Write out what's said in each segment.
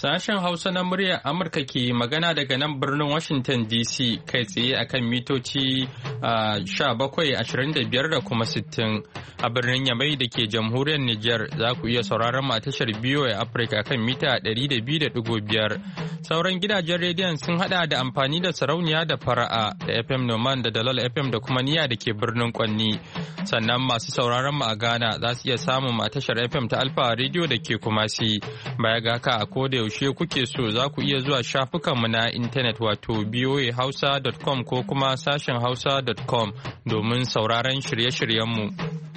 Sashen Hausa na muryar Amurka ke magana daga nan birnin Washington DC kai tsaye akan mitoci 1725 da kuma 60 a birnin Yamai da ke jamhuriyar Nijar za ku iya sauraron a tashar BOA Africa kan mita 200.5. Sauran gidajen rediyon sun hada da amfani da sarauniya da fara'a da FM Noman da Dalal FM da kuma niya da ke birnin Kwanni. Sannan masu sauraron mu a Ghana za su iya samun a tashar FM ta Alfa Radio da ke Kumasi. Baya ga haka a koda yaushe kuke so za ku iya zuwa shafukanmu na intanet wato boahausa.com ko kuma sashen hausa.com domin sauraron shirye-shiryenmu.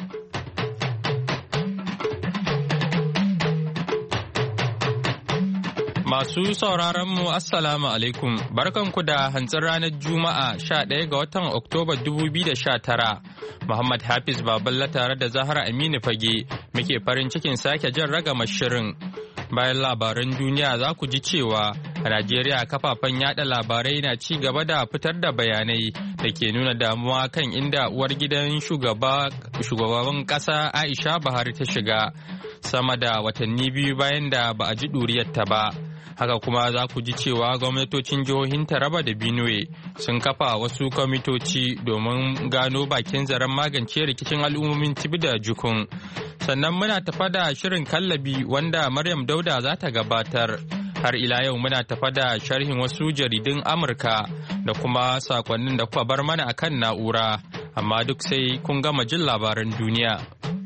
Masu sauraronmu Assalamu alaikum, barkanku da hantsin ranar Juma'a 11 ga watan Oktoba 2019. Muhammad Hafiz Baballa tare da Zahra Aminu Fage muke farin cikin sake jan ragama shirin. Bayan labaran duniya za ku ji cewa a Najeriya kafafen yada labarai na ci gaba da fitar da bayanai da ke nuna damuwa kan inda uwar gidan shugaban ƙasa Aisha Buhari ta shiga sama da watanni biyu bayan da ba a ji ɗuriyarta ba. Haka kuma za ku ji cewa gwamnatocin jihohin Taraba da Benue sun kafa wasu kwamitoci domin gano bakin zaren magance rikicin al'ummomin Tibi da Jukun. Sannan muna tafa da shirin kallabi wanda Maryam Dauda za ta gabatar. Har ila yau muna tafa da sharhin wasu jaridun Amurka da kuma sakonnin da kuka bar mana akan na'ura. Amma duk sai kun gama jin labaran duniya.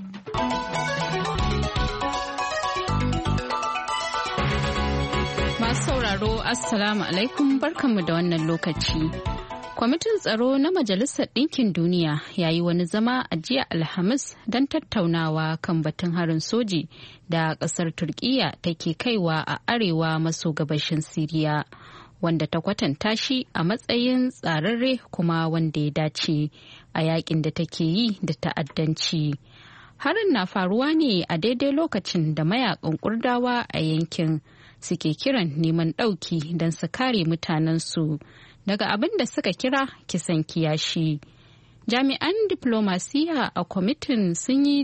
sauraro Assalamu alaikum barkanmu da wannan lokaci. Kwamitin tsaro na Majalisar Ɗinkin Duniya ya yi wani zama a jiya Alhamis don tattaunawa kan batun harin soji da ƙasar Turkiyya take kaiwa a arewa maso gabashin Siriya, wanda ta kwatanta shi a matsayin tsararre kuma wanda ya dace a yakin da take yi da ta'addanci. Harin na faruwa ne a daidai lokacin da mayakan Kurdawa a yankin suke kiran neman ɗauki don su kare mutanensu daga abin da suka kira kisan kiyashi. Jami'an diplomasiya a kwamitin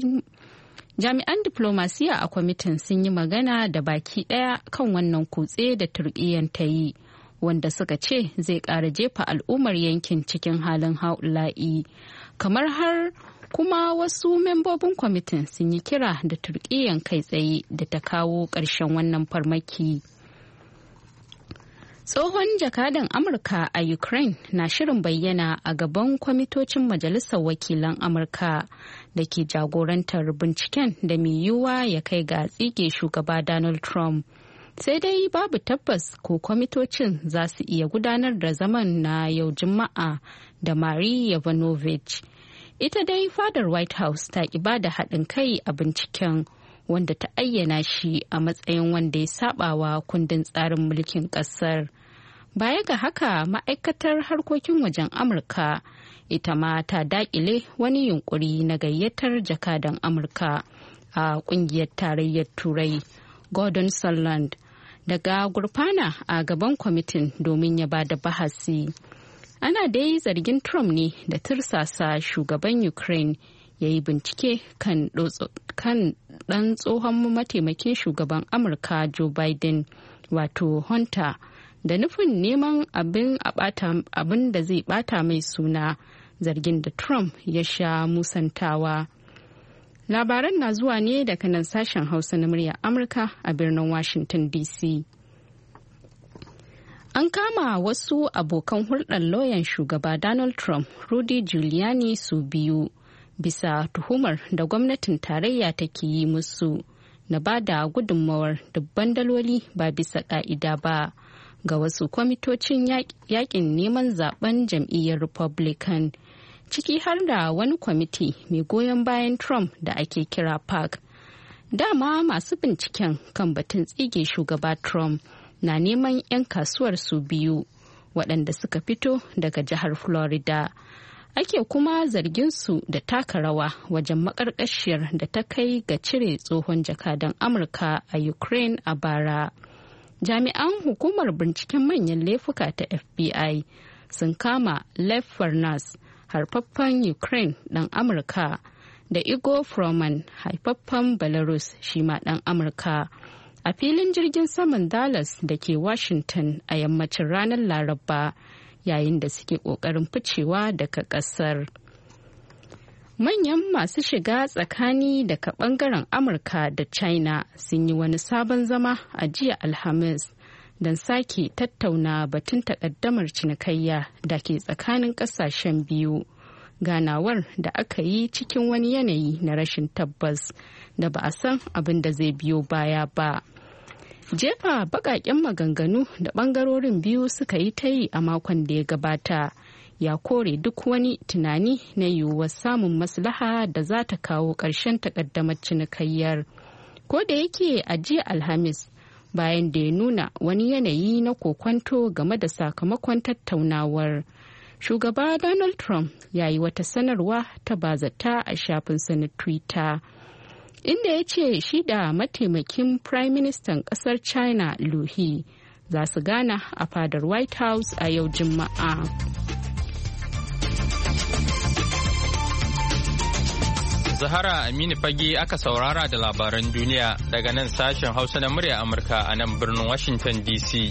sun yi magana da baki ɗaya kan wannan kutse da Turkiyyan ta yi, wanda suka ce zai ƙara jefa al'ummar yankin cikin halin haula'i. Kamar har kuma wasu membobin kwamitin sun yi kira da Turkiyyan kai tsaye da ta kawo ƙarshen wannan farmaki. Tsohon jakadan Amurka a Ukraine na shirin bayyana a gaban kwamitocin Majalisar Wakilan Amurka da ke jagorantar binciken da mai yiwuwa ya kai ga tsige shugaba Donald Trump. Sai dai babu tabbas ko kwamitocin za su iya gudanar da zaman na yau Juma'a da Marie Yovanovich. Ita dai fadar White House ta ki bada haɗin kai a binciken, wanda ta ayyana shi a matsayin wanda ya sabawa kundin tsarin mulkin ƙasar. Baya ga haka, ma'aikatar harkokin wajen Amurka ita ma ta daƙile wani yunkuri na gayyatar jakadan Amurka a ƙungiyar tarayyar Turai Gordon Sondland daga gurfana a gaban kwamitin domin ya bada bahasi. Ana dai zargin Trump ne da tirsasa shugaban Ukraine ya yi bincike kan ɗan tsohon mataimakin shugaban Amurka Joe Biden, wato Hunter, da nufin neman abin da zai bata mai suna, zargin da Trump ya sha musantawa. Labaran na zuwa ne daga nan sashen Hausa na muryar Amurka a birnin Washington DC. An kama wasu abokan hulɗar lauyan shugaba Donald Trump, Rudy Giuliani, su biyu bisa tuhumar da gwamnatin tarayya take yi musu na ba da gudunmawar dubban daloli ba bisa ƙa'ida ba ga wasu kwamitocin yakin neman zaben jam'iyyar Republican, ciki har da wani kwamiti mai goyon bayan Trump da ake kira PAC. Dama masu binciken kan batun tsige shugaba Trump na neman 'yan kasuwar su biyu waɗanda suka fito daga jihar Florida. Ake kuma zargin su da taka rawa wajen maƙarƙashiyar da ta kai ga cire tsohon jakadan Amurka a Ukraine a bara. Jami'an hukumar binciken manyan laifuka ta FBI sun kama Lev Parnas, harfaffen Ukraine ɗan Amurka, da Igor Fruman, haifaffen Belarus shi ma ɗan Amurka, a filin jirgin saman Dallas da ke Washington a yammacin ranar Laraba yayin da suke ƙoƙarin ficewa daga ƙasar. Manyan masu shiga tsakani daga ɓangaren Amurka da China sun yi wani sabon zama a jiya Alhamis don sake tattauna batun takaddamar cinikayya da ke tsakanin ƙasashen biyu. Ganawar da aka yi cikin wani yanayi na rashin tabbas da ba a san abin da zai biyo baya ba. Jefa baƙaƙen maganganu da ɓangarorin biyu suka yi ta yi a makon da ya gabata ya kore duk wani tunani na yiwuwar samun maslaha da za ta kawo ƙarshen takaddamar cinikayyar. Ko da yake a jiya Alhamis bayan da ya nuna wani yanayi na kokwanto game da sakamakon tattaunawar. Shugaba Donald Trump ya yi wata sanarwa ta bazata a shafinsa na Twitter, inda ya ce shi da mataimakin Prime Minister ƙasar China Liu He za su gana a fadar White House a yau Juma'a. Zahara Aminu Fage aka saurara da labaran duniya daga nan sashen Hausa na murya Amurka a nan birnin Washington DC.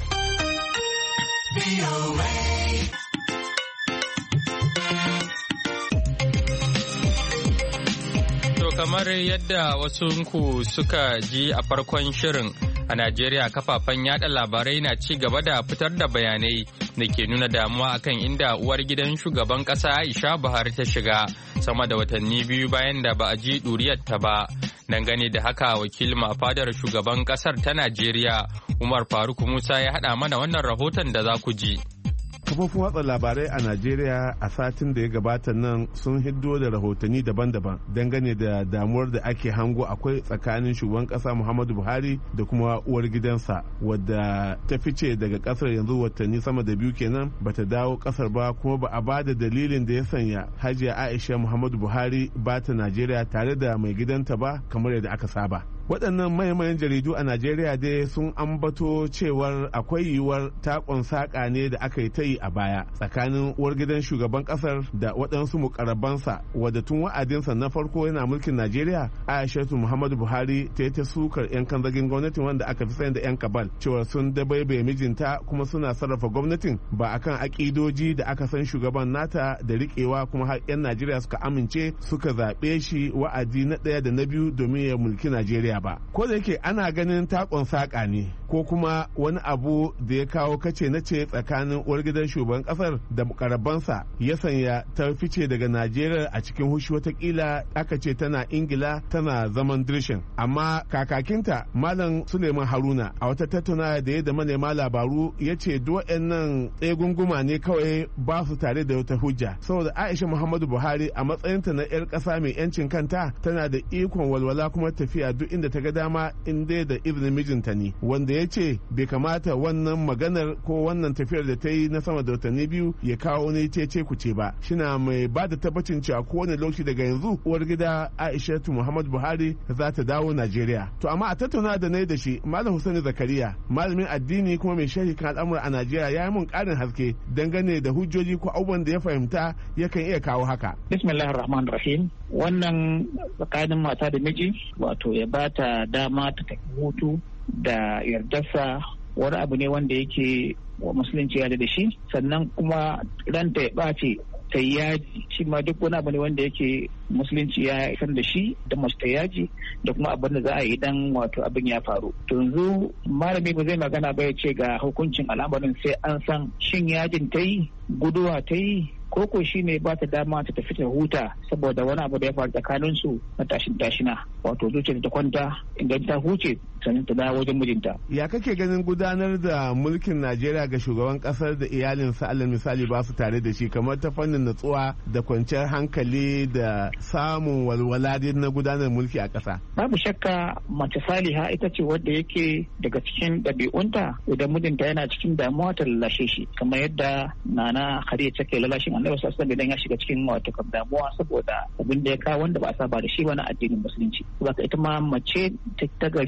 Kamar yadda wasunku suka ji a farkon shirin, a Najeriya kafafen yada labarai na ci gaba da fitar da bayanai da ke nuna damuwa akan inda uwar gidan shugaban kasa Aisha Buhari ta shiga sama da watanni biyu bayan da ba a ji ɗuriyarta ba. Dangane da haka wakilin a fadar shugaban kasar ta Najeriya Umar Faruk Musa ya haɗa mana wannan rahoton da za ku ji. Kafofin watsa labarai a Najeriya a satin da ya gabata nan sun hiddo da rahotanni daban-daban dangane da damuwar da ake hango akwai tsakanin shugaban kasa Muhammadu Buhari da kuma uwar gidansa wadda ta fice daga kasar yanzu watanni sama da biyu kenan bata dawo kasar ba kuma ba a ba da dalilin da ya sanya Hajiya Aisha Muhammadu Buhari ba ta Najeriya tare da mai gidanta ba kamar yadda aka saba. Waɗannan mayan jaridu a Najeriya dai sun ambato cewar akwai yiwuwar takon saƙa ne da aka yi ta yi a baya tsakanin uwar gidan shugaban ƙasar da waɗansu mukarrabansa wadda tun wa'adinsa na farko yana mulkin Najeriya Aishatu Muhammadu Buhari ta yi ta sukar 'yan kanzagin gwamnatin wanda aka fi sani da 'yan kabal cewar sun dabaibaye mijinta kuma suna sarrafa gwamnatin ba akan aƙidoji da aka san shugaban nata da riƙewa kuma har 'yan Najeriya suka amince suka zaɓe shi wa'adi na ɗaya da na biyu domin ya mulki Najeriya ba. Ko da yake ana ganin takon saƙa ne ko kuma wani abu da ya kawo kace na ce tsakanin uwar gidan shugaban kasar da mukarrabansa ya sanya ta fice daga Najeriya a cikin hushi, watakila aka ce tana Ingila tana zaman dirshin. Amma kakakinta Malam Suleiman Haruna a wata tattaunawa da ya da manema labaru ya ce nan tsegunguma ne kawai ba su tare da wata hujja saboda Aisha Muhammadu Buhari a matsayinta na 'yar ƙasa mai 'yancin kanta tana da ikon walwala kuma tafiya duk inda ta ga dama in dai da izinin mijinta ne, wanda ya ce bai kamata wannan maganar ko wannan tafiyar da ta yi na sama da watanni biyu ya kawo ne ce ku ce ba. Shina mai ba da tabbacin cewa kowane lokaci daga yanzu uwar gida Aishatu Muhammadu Buhari za ta dawo Najeriya. To amma a tattauna da na da shi Malam Hussaini Zakariya malamin addini kuma mai sharhi kan al'amura a Najeriya ya yi mun ƙarin haske dangane da hujjoji ko abubuwan da ya fahimta yakan iya kawo haka. Bismillahirrahmanirrahim. Wannan tsakanin mata da miji wato ya bata dama ta tafi hutu da yardarsa wani abu ne wanda yake wa musulunci ya da shi, sannan kuma ranta ya ɓace ta yaji shi ma duk wani abu ne wanda yake musulunci ya san da shi da mace ta yaji da kuma abin da za a yi idan wato abin ya faru. To yanzu malami ba zai magana ba ya ce ga hukuncin al'amarin sai an san shin yajin ta yi, guduwa ta yi, koko shi ne ba ta dama ta tafi ta huta saboda wani abu da ya faru tsakanin su na tashina wato zuciyar ta kwanta idan ta huce sannan ta dawo wajen mijinta. Ya kake ganin gudanar da mulkin Najeriya ga shugaban kasar da iyalinsa alal misali ba su tare da shi kamar ta fannin natsuwa da kwanciyar hankali da samun walwala na gudanar mulki a ƙasa? Babu shakka mace saliha ita ce wadda yake daga cikin ɗabi'unta idan mijinta yana cikin damuwa ta lalashe shi kamar yadda Nana Khadija take lalashin Annabi sallallahu alaihi wasallam ya shiga cikin wato damuwa saboda abin da ya kawo wanda ba a saba da shi ba na addinin musulunci. Saboda ita ma mace ta gari tana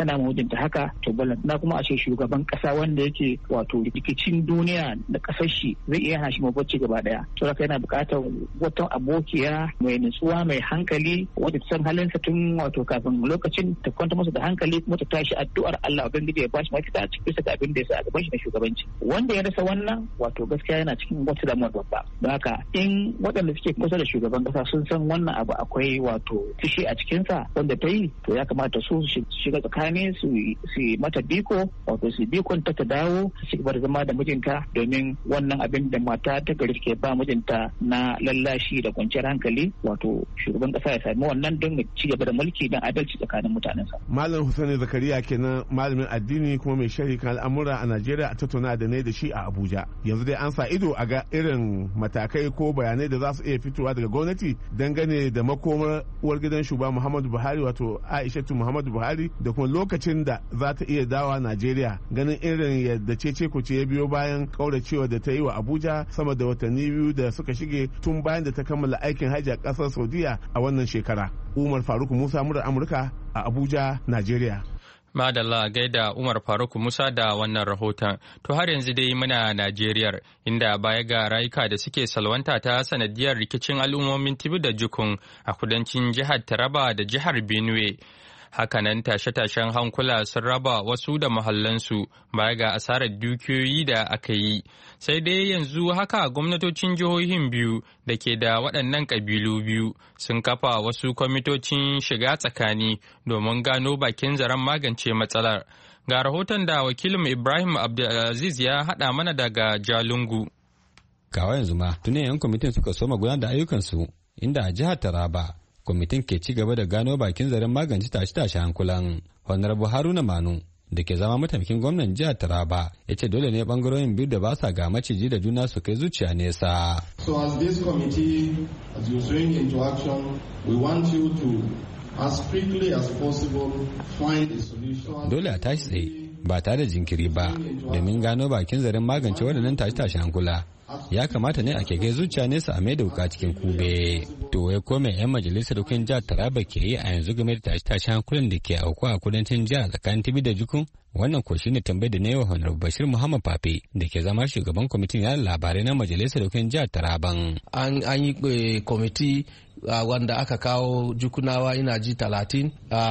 tana mijinta haka to balantana kuma a ce shugaban kasa wanda yake wato rikicin duniya da kasar shi zai iya hana shi mabacci gaba daya to haka yana buƙatar wata abokiya mai nutsuwa mai hankali wanda ta san halinsa tun wato kafin lokacin ta kwanta masa da hankali kuma ta tashi addu'ar Allah ubangiji ya bashi mafita a cikin sa abin da ya sa a gaban shi na shugabanci wanda ya rasa wannan wato gaskiya yana cikin wata damuwa babba don haka in waɗanda suke kusa da shugaban kasa sun san wannan abu akwai wato fushi a cikin sa wanda ta yi to ya kamata su shiga tsakani su mata biko wato su bikon ta dawo su ci gaba da zama da mijinta domin wannan abin da mata ta gari ke ba mijinta na lallashi da kwanciyar hankali wato shugaban kasa ya sami wannan don ci gaba da mulki don adalci tsakanin mutanensa. Malam Hussaini Zakariya kenan malamin addini kuma mai sharhi kan al'amura a Najeriya a tattauna da ne da shi a Abuja. Yanzu dai an sa ido a ga irin matakai ko bayanai da za su iya fitowa daga gwamnati dangane da makomar uwar gidan shugaba Muhammadu Buhari wato Aishatu Muhammadu Buhari da kuma lokacin da za ta iya dawa Najeriya ganin irin yadda cece kuce ya biyo bayan kauracewa da ta yi wa Abuja sama da watanni 2 da suka shige tun bayan da ta kammala aikin hajji a kasar Saudiya a wannan shekara. Umar Faruk Musa murar Amurka a Abuja, Najeriya. Madalla gaida Umar Faruk Musa da wannan rahoton. To har yanzu dai muna Najeriya inda baya ga rayuka da suke salwanta ta sanadiyar rikicin al'ummomin Tibi da Jukun a kudancin jihar Taraba da jihar Benue. Hakanan tashe-tashen hankula sun raba wasu da mahallansu baya ga asarar dukiyoyi da aka yi. Sai dai yanzu haka gwamnatocin jihohin biyu da ke da waɗannan ƙabilu biyu sun kafa wasu kwamitocin shiga tsakani domin gano bakin zaren magance matsalar. Ga rahoton da wakilin Ibrahim Abdulaziz ya haɗa mana daga Jalingu. Kawa yanzu ma tuni 'yan kwamitin suka soma gudanar da ayyukansu inda a jihar Taraba kwamitin ke ci gaba da gano bakin zaren magance tashe-tashe hankulan. Honorable Haruna Manu da ke zama mataimakin gwamnan jihar Taraba ya ce dole ne bangarorin biyu da ba sa ga maciji da juna su kai zuciya nesa. So as this committee as you swing into action, we want you to as quickly as possible find a solution. Dole a tashi tsaye ba tare da jinkiri ba domin gano bakin zaren magance waɗannan tashe-tashe hankula. Ya kamata ne a ke kai zuciya nesa a mai da wuka cikin kube. To ya kome 'yan majalisar dokokin jihar Taraba ke yi a yanzu game da tashe-tashe hankulan da ke auku a kudancin jihar tsakanin Tibi da Jukun? Wannan ko shine tambayar da na yi wa Honorable Bashir Muhammad Fafe da ke zama shugaban kwamitin yada labarai na majalisar dokokin jihar Taraban. An yi kwamiti wanda aka kawo Jukunawa ina ji 30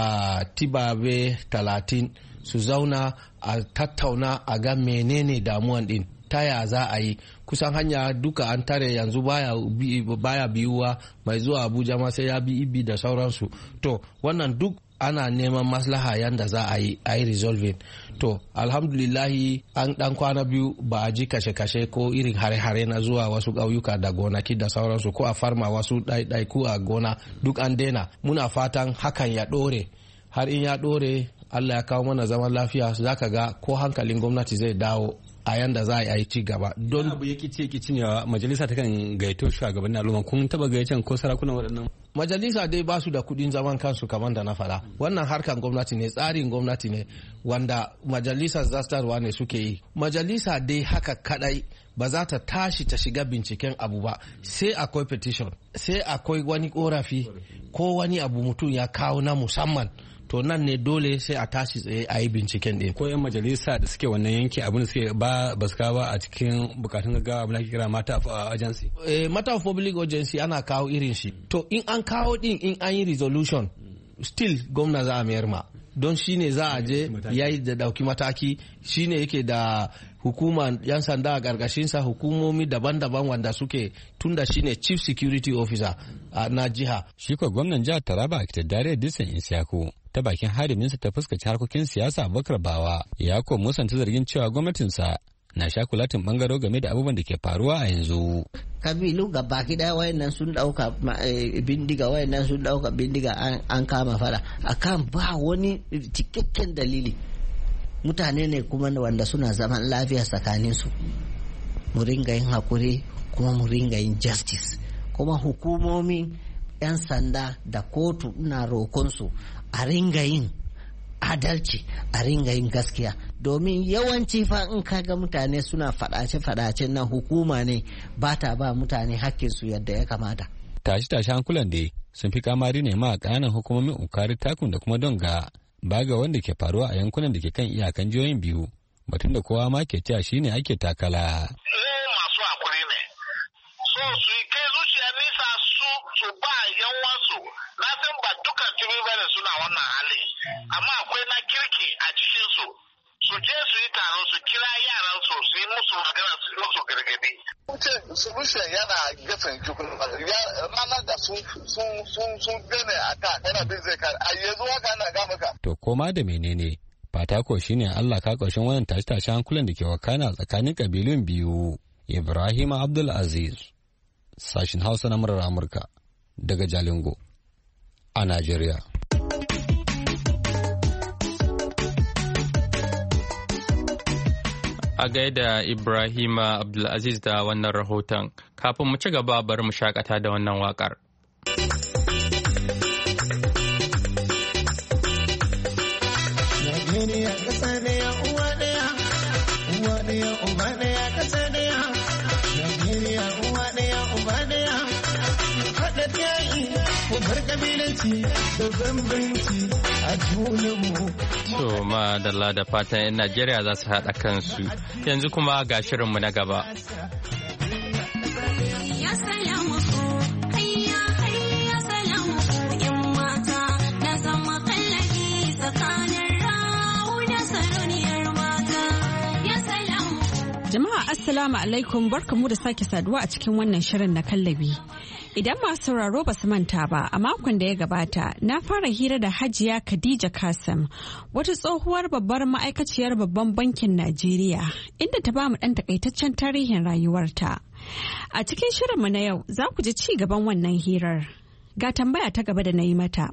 a Tibabe 30 su zauna a tattauna a ga menene damuwan din. Taya za a yi kusan hanya duka an tare yanzu baya biyuwa mai zuwa Abuja ma sai ya bi Ibi da sauransu. To wannan duk ana neman maslaha yanda za a yi resolving. To alhamdulillahi an dan kwana biyu ba a ji kashe-kashe ko irin hare-hare na zuwa wasu ƙauyuka da gonaki da sauransu ko a farma wasu ɗaiɗaiku a gona duk an daina. Muna fatan hakan ya ɗore har in ya ɗore Allah ya kawo mana zaman lafiya zaka ga ko hankalin gwamnati zai dawo a yanda za a yi ci gaba. Don abu ya kice ne majalisa ta kan gaito shugabannin al'umma kun taba gaicen ko sarakunan waɗannan? Majalisa dai ba su da kuɗin zaman kansu kamar da na faɗa. Wannan harkan gwamnati ne, tsarin gwamnati ne wanda majalisar zastarwa ne suke yi. Majalisa dai haka kadai ba za ta tashi ta shiga binciken abu ba sai akwai petition, sai akwai wani korafi ko wani abu mutum ya kawo na musamman. To nan ne dole sai a tashi tsaye a yi binciken ɗin. Ko 'yan majalisa da suke wannan yanki abin da suke ba su kawo a cikin bukatun gaggawa abin da ake kira matter of urgency. Matter of public urgency ana kawo irin shi. To in an kawo ɗin in an yi resolution still gwamna za a mayar ma. Don shi ne za a je ya yi da ɗauki mataki shi ne yake da hukumar 'yan sanda a ƙarƙashinsa hukumomi daban-daban wanda suke tunda shi ne chief security officer na jiha. Shi ko gwamnan jihar Taraba a Kitadare Disan Isiyaku ta bakin hariminsa ta fuskaci harkokin siyasa Abubakar Bawa ya ko musanta zargin cewa gwamnatinsa na shakulatin bangaro game da abubuwan da ke faruwa a yanzu. Kabilu ga baki daya wayannan sun dauka bindiga wayannan sun dauka bindiga an kama fada akan ba wani cikakken dalili. Mutane ne kuma wanda suna zaman lafiya tsakanin su. Mu ringa yin hakuri kuma mu ringa yin justice. Kuma hukumomin 'yan sanda da kotu na rokonsu a ringa yin adalci a ringa yin gaskiya domin yawanci fa in kaga mutane suna fadace na hukuma ne ba ta ba mutane hakkinsu yadda ya kamata. Tashi hankulan da sun fi kamari ne ma a ƙananan hukumomin Ukari Takun da kuma Donga ba ga wanda ke faruwa a yankunan da ke kan iyakan jihohin biyu batun da kowa ma ke cewa shine ake takala. Masu hakuri ne, so su kai zuciya nisa su ba yan wasu, na san ba duka tibi bane suna wannan hali, amma akwai na kirki a cikin su je su yi taro su kira yaran su yi musu magana su yi musu gargadi. Solution yana gefen jikun ranar da sun gane a ta yana bin zai kare a yanzu haka ana gama ka. To koma da menene fata ko shine Allah ka ƙarshen wannan tashe-tashe hankulan da ke wakana tsakanin kabilun biyu. Ibrahim Abdul Aziz, sashin Hausa na murar Amurka daga Jalingo a Najeriya. A gaida Ibrahim Abdulaziz da wannan rahoton. Kafin mu ci gaba bari mu shakata da wannan wakar. Najeriya ƙasa ɗaya uwa ɗaya, uwa ɗaya uba ɗaya ƙasa ɗaya. Najeriya uwa ɗaya uba ɗaya, haɗa yayi ko bar kabilanci da bambanci a junanmu. So madalla da fatan 'yan Najeriya za su haɗa kansu. Yanzu kuma ga shirinmu na gaba. Jama'a Assalamu alaikum, barkamu da sake saduwa a cikin wannan shirin na kallabi. Idan masu sauraro ba su manta ba, a makon da ya gabata na fara hira da Hajiya Khadija Kasim, wata tsohuwar babbar ma'aikaciyar babban bankin Najeriya, inda ta bamu ɗan takaitaccen tarihin rayuwarta. A cikin shirinmu na yau za ku ji ci gaban wannan hirar. Ga tambaya ta gaba da na yi mata.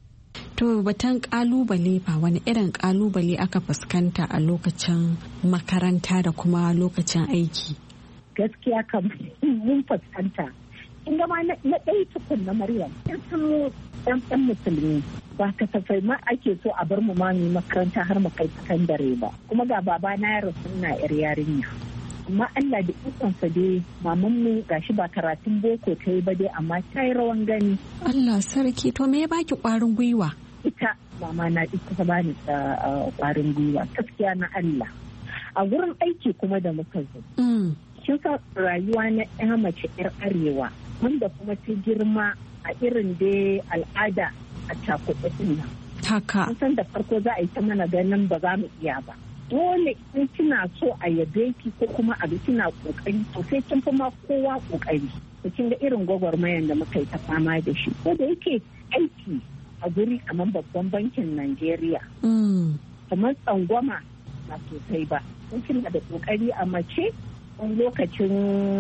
To batun kalubale fa, wani irin kalubale aka fuskanta a lokacin makaranta da kuma lokacin aiki? Gaskiya kam mun fuskanta. In gama na ɗaya tukun na Maryam, in sun ɗan musulmi ba kasafai ma ake so a bar mu mami makaranta har mu kai sakandare ba. Kuma ga baba na ya rasu ina yar yarinya. Amma Allah da ikonsa dai maman mu gashi ba karatun boko ta yi ba dai amma ta yi rawan gani. Allah sarki, to me ya baki ƙwarin gwiwa? Ita mama na ita ta bani ƙwarin gwiwa gaskiya na Allah. A wurin aiki kuma da muka zo. Kin sa rayuwa na ƴa mace ƴar arewa wanda kuma ta girma a irin da al'ada a cakuɗe ɗin nan. Haka. San da farko za a yi ta mana ganin ba za mu iya ba. Dole in kina so a yabe ki ko kuma a ga kina kokari to sai kin fi ma kowa kokari. To kin ga irin gwagwarmayan da muka yi ta fama da shi. Ko da yake aiki a guri kamar babban bankin Najeriya. Kamar tsangwama ba sosai ba. In kina da kokari a mace wani lokacin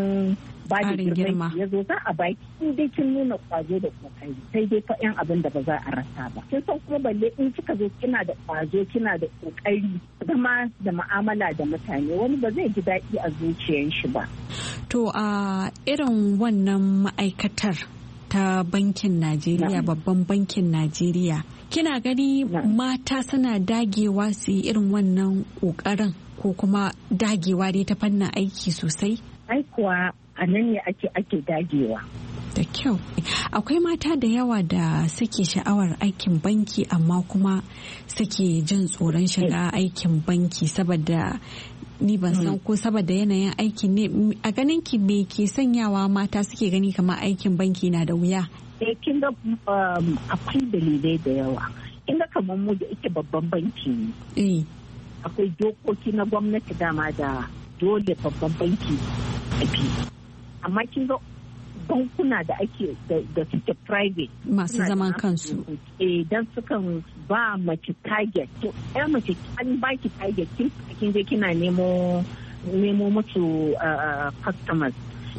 ba da girma ya zo za a baki in dai kin nuna kwazo da kokari sai dai fa yan abin da ba za a rasa ba. Kin san kuma balle in kika zo kina da kwazo kina da kokari zama da mu'amala da mutane wani ba zai ji daɗi a zuciyar shi ba. To a irin wannan ma'aikatar ta bankin Najeriya, babban bankin Najeriya, kina gani mata suna dagewa su yi irin wannan kokarin ko kuma dagewa dai ta fannin aiki sosai? Ai kuwa a nan ne ake dagewa. Da kyau. Akwai mata da yawa da suke sha'awar aikin banki amma kuma suke jin tsoron shiga aikin banki saboda ni ban san ko saboda yanayin aikin ne. A ganin ki me ke sanyawa mata suke gani kamar aikin banki na da wuya? Kin ga akwai dalilai da yawa. Kin ga kamar mu da ake babban banki ne. Akwai dokoki na gwamnati dama da dole babban banki a bi. Amma kin ga bankuna da ake da suke private masu zaman kansu dan sukan ba mace target to ya mace an baki target kin je kina nemo musu customers.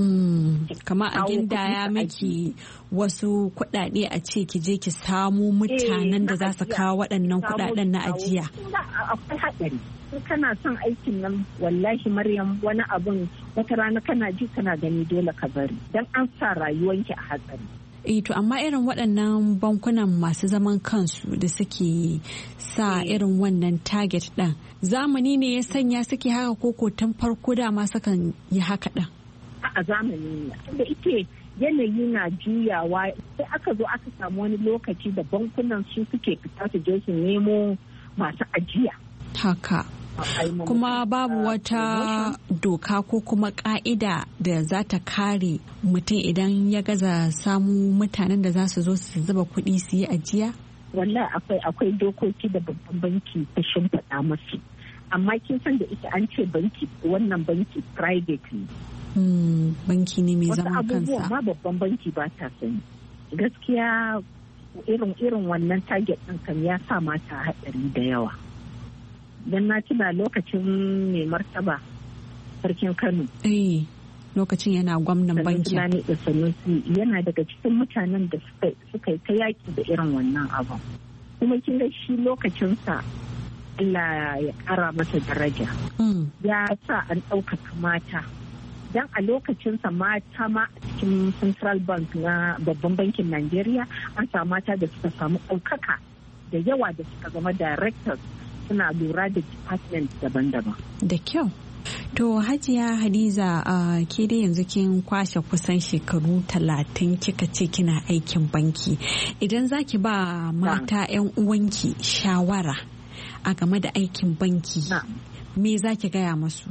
Kama a gindaya miki wasu kuɗaɗe a ce ki je ki samu mutanen da za su kawo waɗannan kuɗaɗen na ajiya. Akwai haɗari. Kana son aikin nan wallahi Maryam wani abun wata rana kana ji kana gani dole ka bari dan an sa rayuwanki a hatsari. To amma irin waɗannan bankunan masu zaman kansu da suke sa irin wannan target ɗin zamani ne ya sanya suke haka koko tun farko dama sukan yi haka ɗin? A zamani ne da ike yanayi na juyawa sai aka zo aka samu wani lokaci da bankunan su suke fita su je su nemo masu ajiya. Haka. Kuma babu wata doka ko kuma ka'ida da za ta kare mutum idan ya gaza samu mutanen da za su zo su zuba kuɗi su yi ajiya? Wallahi akwai dokoki da babban banki ta shimfiɗa masu. Amma kin san da ita an ce banki, wannan banki private ne. Banki ne mai zaman kansa. Wasu abubuwa ma babban banki ba ta sani. Gaskiya irin wannan target ɗin kan ya sa mata haɗari da yawa. Don na tuna lokacin mai martaba sarkin Kano. Lokacin yana gwamnan banki. Yana daga cikin mutanen da suka yi ta yaƙi da irin wannan abu. Kuma kin ga shi lokacinsa Allah ya ƙara masa daraja. Ya sa an ɗaukaka mata. Don a lokacinsa mata ma a cikin Central Bank na babban bankin Najeriya an samu mata da suka samu ɗaukaka da yawa da suka zama directors suna lura da department daban-daban. Da kyau. To Hajiya Hadiza ke dai yanzu kin kwashe kusan shekaru 30 kika ce kina aikin banki. Idan zaki ba mata 'yan uwanki shawara a game da aikin banki, me zaki gaya masu?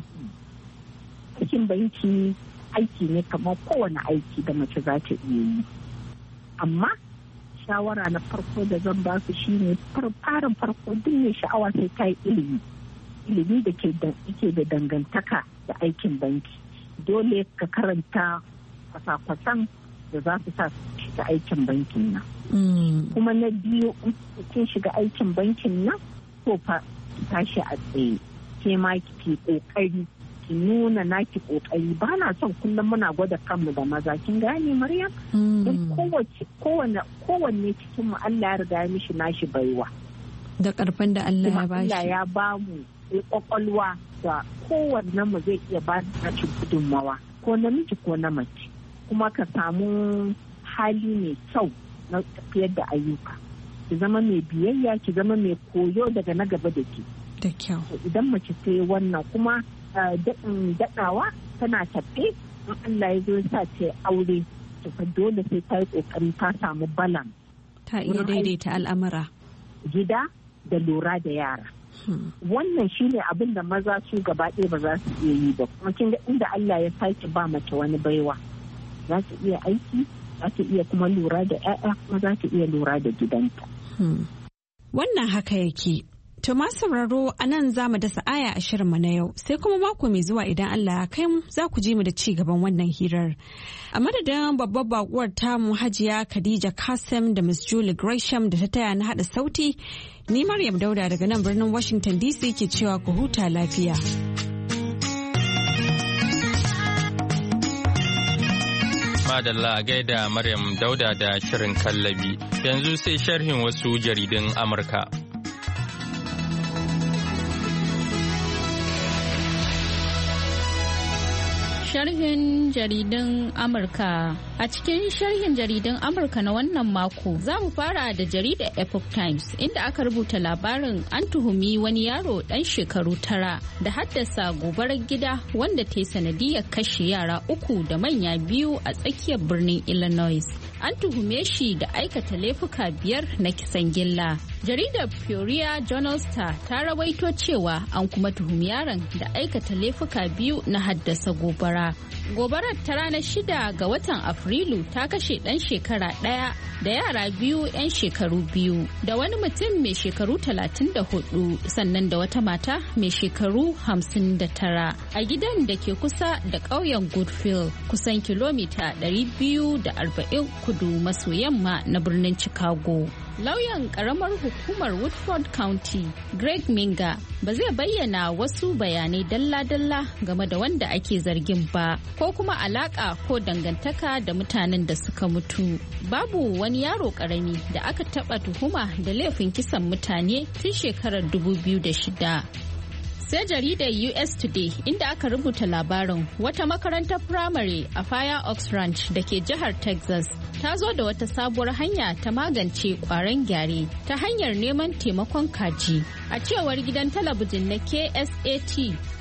Aikin banki aiki ne kamar kowane aiki da mace za ta iya yi. Amma shawara na farko da zan ba su shine farin farko duk mai sha'awa sai ta yi ilimi da ke da dangantaka da aikin banki. Dole ka karanta kwasa-kwasan da za su sa su shiga aikin bankin nan. Kuma na biyu kin shiga aikin bankin nan ko fa tashi a tsaye ke ma ki kokari ki nuna naki kokari. Ba na son kullum muna gwada kanmu da maza, kin gane Maryam? Kowanne cikin mu Allah ya riga ya mishi nashi baiwa da karfin da Allah ya bashi. Allah ya ba mu kwakwalwa da kowanne mu zai iya ba da nashi gudunmawa, ko namiji ko na mace. Kuma ka samu hali mai kyau na tafiyar da ayyuka, ki zama mai biyayya, ki zama mai koyo daga na gaba da ke. Da kyau. Idan mace ta yi wannan kuma daɗawa tana tafe, in Allah ya zo sa ta aure, to fa dole sai ta yi ƙoƙari ta samu balan. Ta iya daidaita al'amura. Gida da lura da yara. Wannan shine abin da maza su gaba ɗaya ba za su iya yi ba. Kuma kin ga inda Allah ya sake ba mace wani baiwa, za ta iya aiki, za ta iya kuma lura da 'ya'ya, kuma za ta iya lura da gidanta. Wannan haka yake. To masu sauraro a nan za mu dasa aya a shirinmu na yau, sai kuma mako mai zuwa idan Allah ya kai mu za ku ji mu da ci gaban wannan hirar. A madadin babbar bakuwar tamu Hajiya Khadija Kasim da Miss Julie Gresham da ta taya na haɗa sauti, ni Maryam Dauda daga nan birnin Washington DC ke cewa ku huta lafiya. Madalla a gaida Maryam Dauda da shirin kallabi. Yanzu sai sharhin wasu jaridun Amurka. Sharhin jaridun Amurka. A cikin sharhin jaridun Amurka na wannan mako za mu fara da jaridar Epoch Times inda aka rubuta labarin an tuhumi wani yaro dan shekaru 9 da haddasa gobarar gida wanda ta yi sanadiyar kashe yara 3 da manya 2 a tsakiyar birnin Illinois. An tuhume shi da aikata laifuka 5 na kisan gilla. Jaridar Peoria Journal-Star ta rawaito cewa an kuma tuhumi yaron da aikata laifuka 2 na haddasa gobara. Gobarar ta ranar 6 ga watan Afrilu ta kashe ɗan shekara 1 da yara 2 'yan shekaru 2 da wani mutum mai shekaru 34 sannan da wata mata mai shekaru 59 a gidan da ke kusa da ƙauyen Goodfield kusan kilomita 240 kudu maso yamma na birnin Chicago. Lauyan karamar hukumar Woodford County, Greg Minga, ba zai bayyana wasu bayanai dalla-dalla game da wanda ake zargin ba, ko kuma alaka ko dangantaka da mutanen da suka mutu. Babu wani yaro karami da aka taba tuhuma da laifin kisan mutane tun shekarar 2006. Sai jaridar US Today inda aka rubuta labarin wata makarantar firamare a Fire Oaks Ranch da ke jihar Texas ta zo da wata sabuwar hanya ta magance kwaron gyare ta hanyar neman taimakon kaji. A cewar gidan talabijin na KSAT,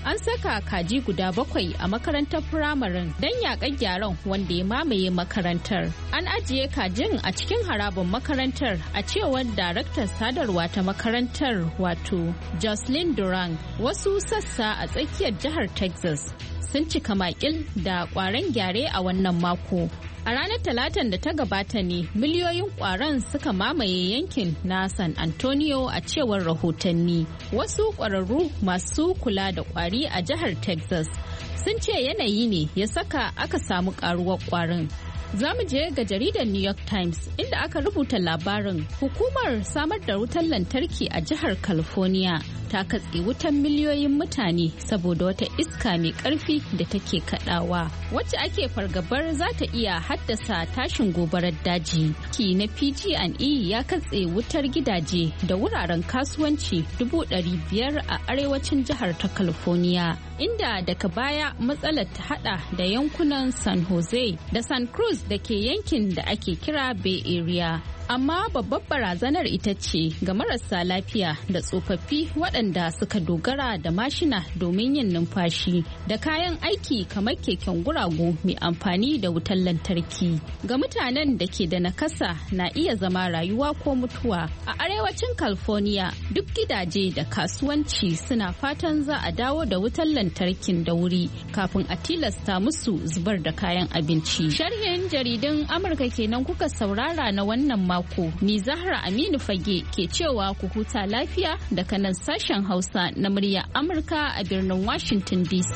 an saka kaji guda 7 a makarantar firamarin don yaƙar gyaran wanda ya mamaye makarantar. An ajiye kajin a cikin harabin makarantar a cewar daraktar sadarwa ta makarantar wato Jocelyn Durang. Wasu sassa a tsakiyar jihar Texas sun cika makil da ƙwaron gyare a wannan mako. A ranar Talatan da ta gabata ne miliyoyin ƙwaron suka mamaye yankin na San Antonio a cewar rahotanni. Wasu ƙwararru masu kula da ƙwari a jihar Texas sun ce yanayi ne ya saka aka samu ƙaruwar ƙwarin. Za mu je ga jaridar New York Times inda aka rubuta labarin hukumar samar da wutar lantarki a jihar California ta katse wutan miliyoyin mutane saboda wata iska mai karfi da take kadawa wacce ake fargabar za ta iya haddasa tashin gobarar daji. Ki na PG&E ya katse wutar gidaje da wuraren kasuwanci 500,000 a arewacin jihar ta California, inda daga baya matsalar ta hada da yankunan San Jose da San Cruz da ke yankin da ake kira Bay Area. Amma babbar barazanar ita ce ga marasa lafiya da tsofaffi waɗanda suka dogara da mashina domin yin numfashi da kayan aiki kamar keken guragu mai amfani da wutar lantarki. Ga mutanen da ke da nakasa na iya zama rayuwa ko mutuwa. A arewacin California duk gidaje da kasuwanci suna fatan za a dawo da wutar lantarkin da wuri kafin a tilasta musu zubar da kayan abinci. Sharhin jaridun Amurka kenan kuka saurara na wannan mako. Ni Zahra Aminu Fage ke cewa ku huta lafiya daga nan sashen Hausa na murya Amurka a birnin Washington DC.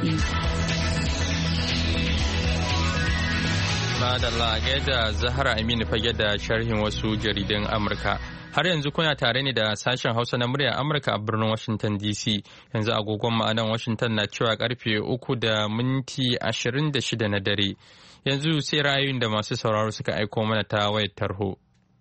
Madalla gaida Zahra Aminu Fage da sharhin wasu jaridun Amurka. Har yanzu kuna tare ne da sashen Hausa na murya Amurka a birnin Washington DC. Yanzu agogon ma'anan Washington na cewa karfe 3:26 na dare. Yanzu sai ra'ayoyin da masu sauraro suka aiko mana ta wayar tarho.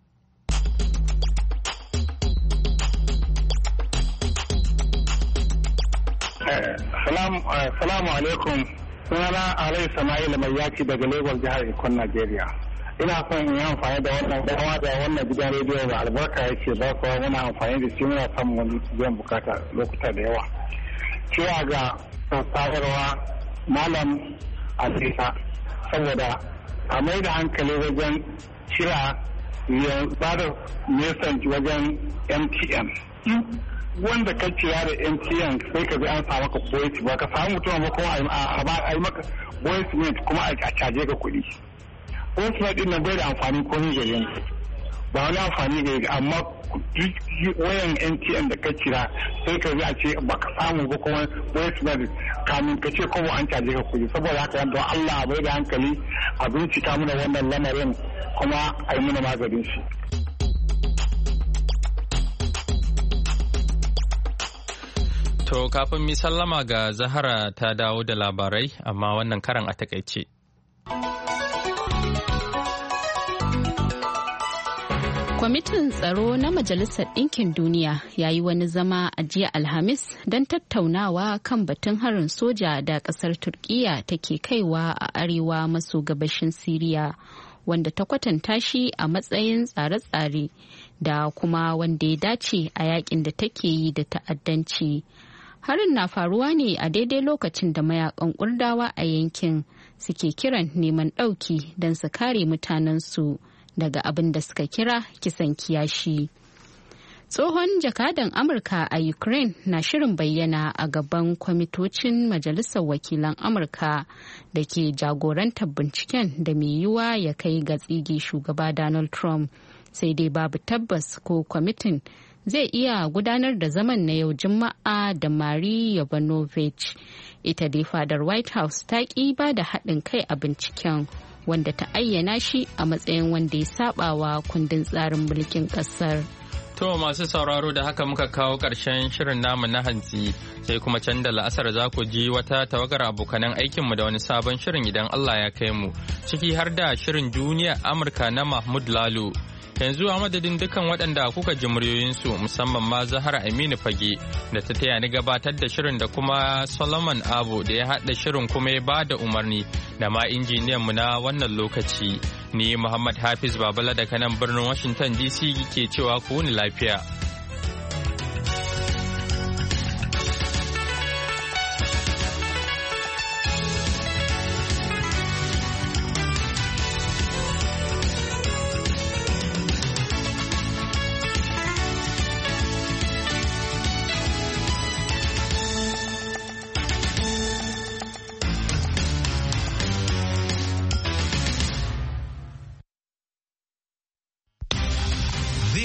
Salamu alaikum. Sunana Alai Sama'ila mai yaki daga Lagos jihar Ikon Najeriya. Ina son in yi amfani da wannan dama da wannan gidan rediyo da albarka yake ba kuwa muna amfani da shi muna samun wani biyan bukata lokuta da yawa. Cewa ga sadarwa Malam Alisa saboda a mai da hankali wajen kira ya bada nesan wajen MTN. Wanda ka ciya da MTN sai ka bi an samu ka voice ba ka samu mutum ba kuma a yi maka voice mint kuma a caje ka kuɗi. Voice mint din nan bai da amfani ko ni gare ni. Ba wani amfani gare amma wayan MTN da ka kira sai ka bi a ce ba ka samu ba kuma voice mint kamin ka ce kuma an caje ka kuɗi. Saboda haka don Allah bai da hankali a bincika mana wannan lamarin kuma a yi mana maganin shi. To kafin mi sallama ga Zahara ta dawo da labarai amma wannan karan a takaice. Kwamitin tsaro na Majalisar Ɗinkin Duniya ya yi wani zama a jiya Alhamis don tattaunawa kan batun harin soja da ƙasar Turkiyya take kaiwa a arewa maso gabashin Siriya, wanda ta kwatanta shi a matsayin tsare-tsare da kuma wanda ya dace a yakin da take yi da ta'addanci. Harin na faruwa ne a daidai lokacin da mayakan Kurdawa a yankin suke kiran neman ɗauki don su kare mutanensu daga abin da suka kira kisan kiyashi. Tsohon jakadan Amurka a Ukraine na shirin bayyana a gaban kwamitocin Majalisar Wakilan Amurka da ke jagorantar binciken da mai yiwuwa ya kai ga tsige shugaba Donald Trump, sai dai babu tabbas ko kwamitin zai iya gudanar da zaman na yau Juma'a da Marie Yovanovich. Ita dai fadar White House ta ƙi ba da haɗin kai a binciken, wanda ta ayyana shi a matsayin wanda ya sabawa kundin tsarin mulkin ƙasar. To masu sauraro da haka muka kawo ƙarshen shirin namu na hantsi, sai kuma can da la'asar za ku ji wata tawagar abokanan aikinmu da wani sabon shirin idan Allah ya kai mu, ciki har da shirin duniya Amurka na Mahmud Lalo. Yanzu a madadin dukan waɗanda kuka ji muryoyinsu musamman ma Zahara Aminu Fage da ta taya ni gabatar da shirin da kuma Solomon Abu da ya haɗa shirin kuma ya ba da umarni da ma injiniyanmu na wannan lokaci. Ni Muhammad Hafiz Babala daga nan birnin Washington DC ke cewa ku wuni lafiya.